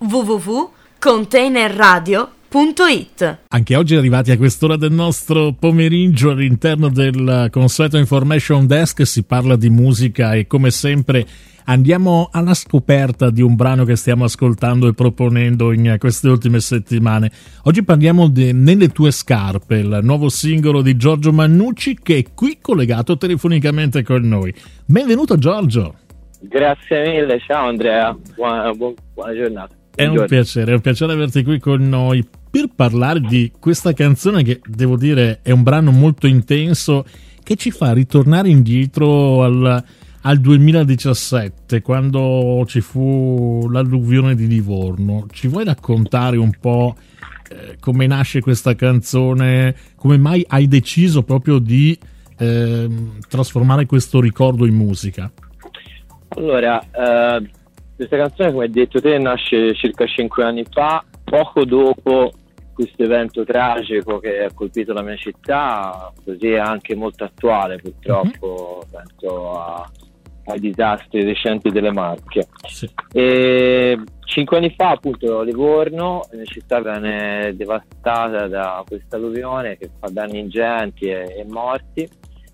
www.containerradio.it. Anche oggi arrivati a quest'ora del nostro pomeriggio all'interno del consueto Information Desk si parla di musica e come sempre andiamo alla scoperta di un brano che stiamo ascoltando e proponendo in queste ultime settimane. Oggi parliamo di Nelle tue scarpe, il nuovo singolo di Giorgio Mannucci che è qui collegato telefonicamente con noi. Benvenuto Giorgio. Grazie mille, ciao Andrea, buona giornata. È un piacere averti qui con noi per parlare di questa canzone che devo dire è un brano molto intenso che ci fa ritornare indietro al 2017, quando ci fu l'alluvione di Livorno. Ci vuoi raccontare un po' come nasce questa canzone, come mai hai deciso proprio di trasformare questo ricordo in musica? Allora, questa canzone, come hai detto te, nasce circa 5 anni fa, poco dopo questo evento tragico che ha colpito la mia città, così è anche molto attuale purtroppo, penso ai disastri recenti delle Marche. Sì. E 5 anni fa appunto Livorno, la città viene devastata da questa alluvione che fa danni ingenti e morti,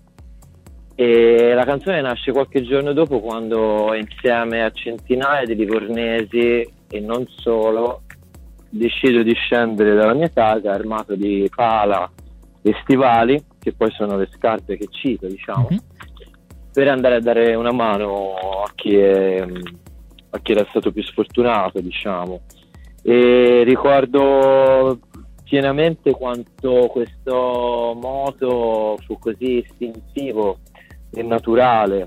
e la canzone nasce qualche giorno dopo, quando insieme a centinaia di livornesi e non solo decido di scendere dalla mia casa armato di pala e stivali, che poi sono le scarpe che cito, diciamo, per andare a dare una mano a chi era stato più sfortunato, diciamo. E ricordo pienamente quanto questo moto fu così istintivo e naturale,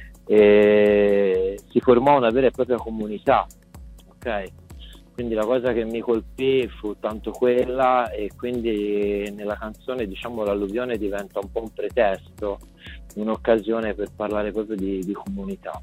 e si formò una vera e propria comunità, ok? Quindi la cosa che mi colpì fu tanto quella, e quindi nella canzone, diciamo, l'alluvione diventa un po' un pretesto, un'occasione per parlare proprio di comunità.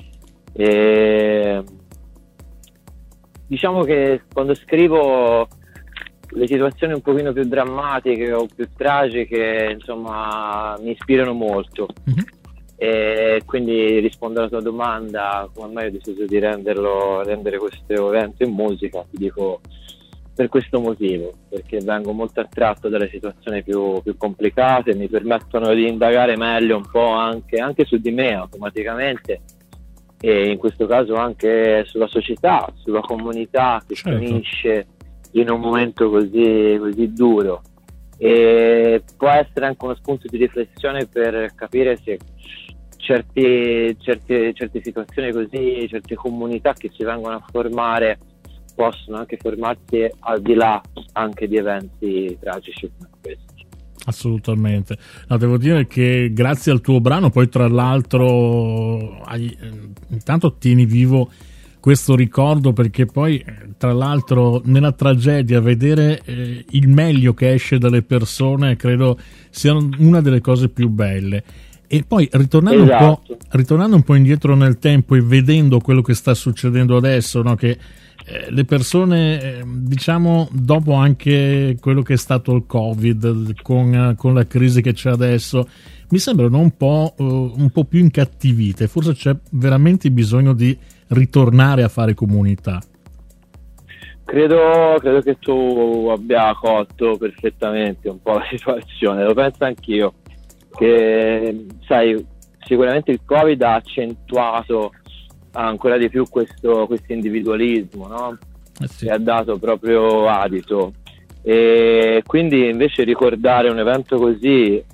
E diciamo che quando scrivo le situazioni un pochino più drammatiche o più tragiche, insomma, mi ispirano molto. E quindi, rispondo alla tua domanda, come mai ho deciso di rendere questo evento in musica, ti dico per questo motivo, perché vengo molto attratto dalle situazioni più complicate, mi permettono di indagare meglio un po' anche su di me automaticamente, e in questo caso anche sulla società, sulla comunità che si unisce in un momento così duro, e può essere anche uno spunto di riflessione per capire se certe situazioni così, certe comunità che si vengono a formare possono anche formarsi al di là anche di eventi tragici come questi. Assolutamente. No, devo dire che grazie al tuo brano poi tra l'altro intanto tieni vivo questo ricordo, perché poi tra l'altro nella tragedia vedere il meglio che esce dalle persone credo sia una delle cose più belle. E poi ritornando un po' indietro nel tempo e vedendo quello che sta succedendo adesso, no? Che le persone, diciamo, dopo anche quello che è stato il Covid, con la crisi che c'è adesso, mi sembrano un po' più incattivite. Forse c'è veramente bisogno di ritornare a fare comunità. Credo che tu abbia colto perfettamente un po' la situazione, lo penso anch'io, che sai, sicuramente il Covid ha accentuato ancora di più questo individualismo, no? Sì. E ha dato proprio adito, e quindi invece ricordare un evento così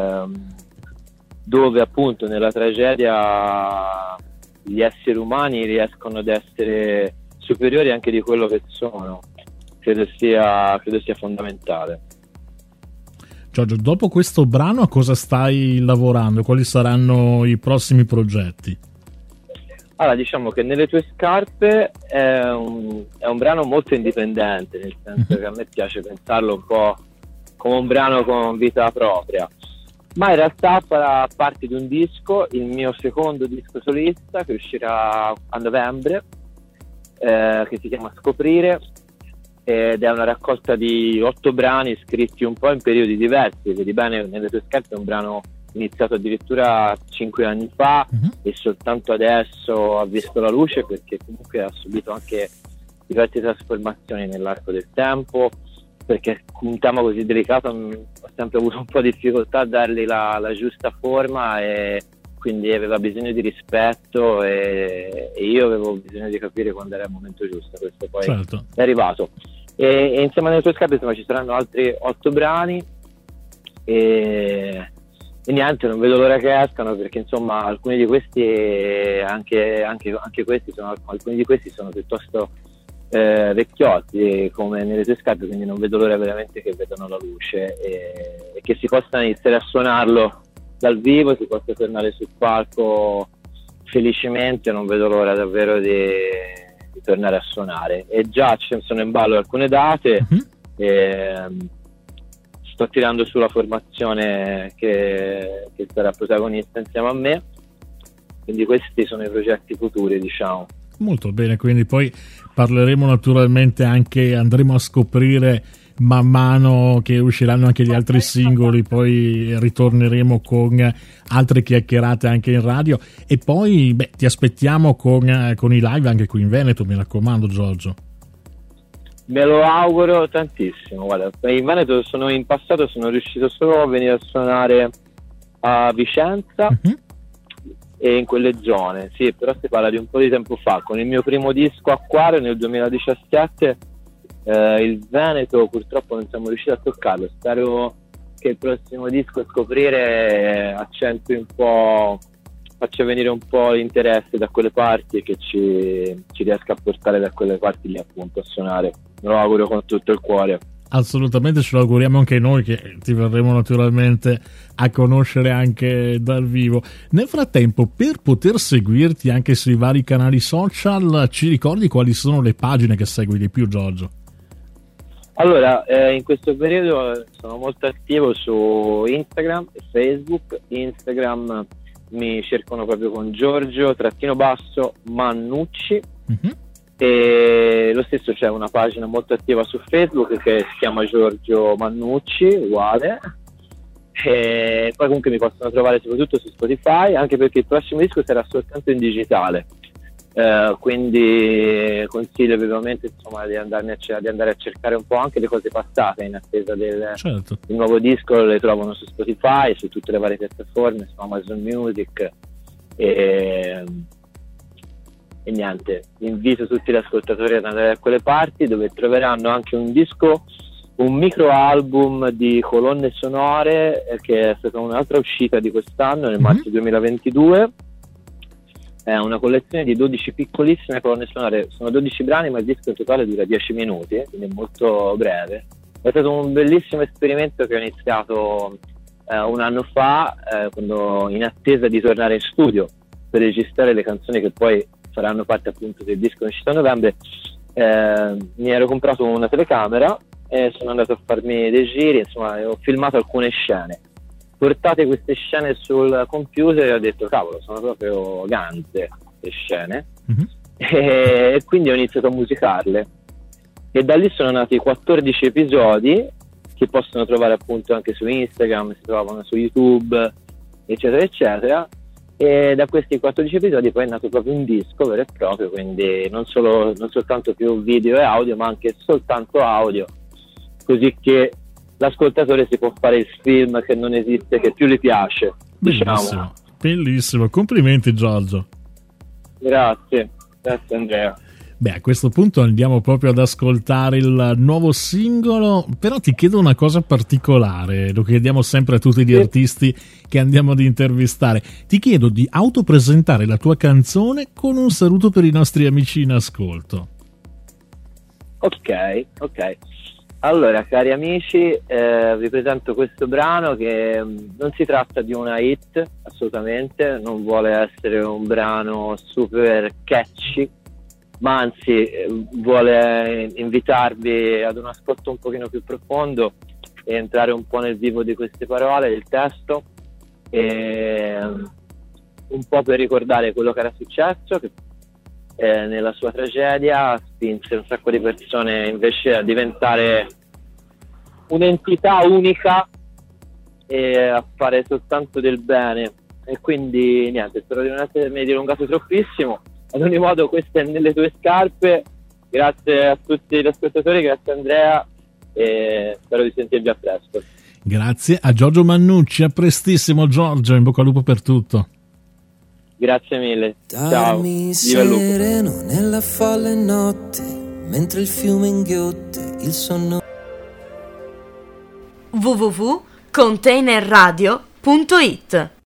dove appunto nella tragedia gli esseri umani riescono ad essere superiori anche di quello che sono, credo sia fondamentale. Giorgio, dopo questo brano a cosa stai lavorando? Quali saranno i prossimi progetti? Allora, diciamo che Nelle tue scarpe è un brano molto indipendente, nel senso che a me piace pensarlo un po' come un brano con vita propria, ma in realtà farà parte di un disco, il mio secondo disco solista, che uscirà a novembre, che si chiama Scoprire, ed è una raccolta di 8 brani scritti un po' in periodi diversi. Vedi bene, Nelle tue scarpe è un brano iniziato addirittura 5 anni fa e soltanto adesso ha visto la luce, perché comunque ha subito anche diverse trasformazioni nell'arco del tempo, perché un tema così delicato ho sempre avuto un po' di difficoltà a dargli la giusta forma, e quindi aveva bisogno di rispetto, e io avevo bisogno di capire quando era il momento giusto. Questo poi è arrivato, e insieme alle tue scarpe insomma ci saranno altri 8 brani, e niente, non vedo l'ora che escano, perché insomma alcuni di questi anche questi alcuni di questi sono piuttosto vecchiotti come nelle tue scarpe, quindi non vedo l'ora veramente che vedano la luce, e che si possa iniziare a suonarlo dal vivo, si possa tornare sul palco felicemente. Non vedo l'ora davvero di tornare a suonare, e già sono in ballo alcune date, e sto tirando sulla formazione che sarà protagonista insieme a me, quindi questi sono i progetti futuri, diciamo. Molto bene, quindi poi parleremo naturalmente anche, andremo a scoprire man mano che usciranno anche gli altri singoli, poi ritorneremo con altre chiacchierate anche in radio, e poi ti aspettiamo con i live anche qui in Veneto, mi raccomando Giorgio. Me lo auguro tantissimo. Guarda, in Veneto in passato sono riuscito solo a venire a suonare a Vicenza e in quelle zone, sì, però si parla di un po' di tempo fa. Con il mio primo disco Acquario nel 2017 il Veneto purtroppo non siamo riusciti a toccarlo. Spero che il prossimo disco a scoprire accentui un po', faccia venire un po' l'interesse da quelle parti, e che ci riesca a portare da quelle parti lì appunto a suonare. Me lo auguro con tutto il cuore. Assolutamente, ce lo auguriamo anche noi, che ti verremo naturalmente a conoscere anche dal vivo. Nel frattempo, per poter seguirti anche sui vari canali social, ci ricordi quali sono le pagine che segui di più, Giorgio? Allora, in questo periodo sono molto attivo su Instagram e Facebook. Instagram mi cercano proprio con Giorgio_Mannucci, e lo stesso c'è una pagina molto attiva su Facebook che si chiama Giorgio Mannucci, uguale, e poi comunque mi possono trovare soprattutto su Spotify, anche perché il prossimo disco sarà soltanto in digitale, quindi consiglio vivamente insomma di andare a cercare un po' anche le cose passate in attesa del nuovo disco. Le trovano su Spotify, su tutte le varie piattaforme, su Amazon Music, e niente, invito tutti gli ascoltatori ad andare da quelle parti, dove troveranno anche un disco, un micro album di colonne sonore, che è stata un'altra uscita di quest'anno nel marzo 2022. È una collezione di 12 piccolissime colonne sonore, sono 12 brani, ma il disco in totale dura 10 minuti, quindi è molto breve. È stato un bellissimo esperimento che ho iniziato un anno fa, quando, in attesa di tornare in studio per registrare le canzoni che poi faranno parte appunto del disco in uscita a novembre. Mi ero comprato una telecamera e sono andato a farmi dei giri, insomma, ho filmato alcune scene. Portate queste scene sul computer e ho detto cavolo, sono proprio ganze le scene, e quindi ho iniziato a musicarle, e da lì sono nati 14 episodi che possono trovare appunto anche su Instagram, si trovano su YouTube, eccetera eccetera, e da questi 14 episodi poi è nato proprio un disco vero e proprio, quindi non soltanto più video e audio, ma anche soltanto audio, così che l'ascoltatore si può fare il film che non esiste, che più gli piace. Bellissimo, diciamo. Bellissimo, complimenti Giorgio. Grazie Andrea. Beh, a questo punto andiamo proprio ad ascoltare il nuovo singolo, però ti chiedo una cosa particolare, lo chiediamo sempre a tutti gli artisti che andiamo ad intervistare. Ti chiedo di autopresentare la tua canzone con un saluto per i nostri amici in ascolto. Ok. Allora, cari amici, vi presento questo brano che non si tratta di una hit, assolutamente, non vuole essere un brano super catchy, ma anzi vuole invitarvi ad un ascolto un pochino più profondo e entrare un po' nel vivo di queste parole, del testo, e un po' per ricordare quello che era successo, che nella sua tragedia spinse un sacco di persone invece a diventare un'entità unica e a fare soltanto del bene. E quindi niente, spero di non essermi dilungato troppissimo. Ad ogni modo, questa è Nelle tue scarpe, Grazie a tutti gli ascoltatori, grazie Andrea e spero di sentirvi a presto. Grazie a Giorgio Mannucci, a prestissimo Giorgio, in bocca al lupo per tutto. Grazie mille. Ciao. Darmi sereno nella folle notte, mentre il fiume inghiotte il sonno. www.containerradio.it